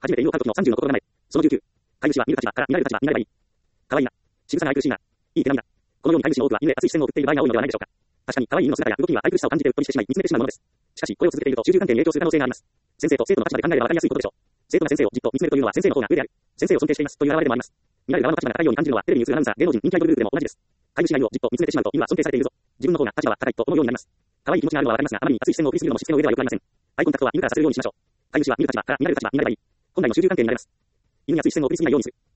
初めて犬を飼う時の30の心構え。その19。飼い主は見る立場から見られる立場になればいい。可愛いな。仕草が愛くるしいな。いい手並みだ。このように飼い主の多くは犬へ熱い視線を送っている場合が多いのではないでしょうか。確かに可愛い犬の姿や動きには愛くるしさを感じてうっとりしてしまい見つめてしまうものです。しかし、これを続けていると主従関係に影響する可能性があります。先生と生徒の立場で考えれば分かりやすいことでしょう。生徒が先生をじっと見つめるというのは先生の方が上である。先生を尊敬していますという表れでもあります。見られる側の立場が高いように感じるのはテレビに映るアナウンサー、芸能人、人気アイドルグループでも同じです。飼い主が犬をじっと見つめてしまうと犬は尊敬されているぞ。自分の方が立場は高いと思うようになります。可愛い気持ちがあるのは分かりますが、あまりに熱い視線を送りすぎるのもしつけの上では良くありません。アイコンタクトは犬からさせるようにしましょう。飼い主は見る立場から見られる立場になればいい。本来の主従関係になれます。犬に熱い視線を送りすぎないようにする。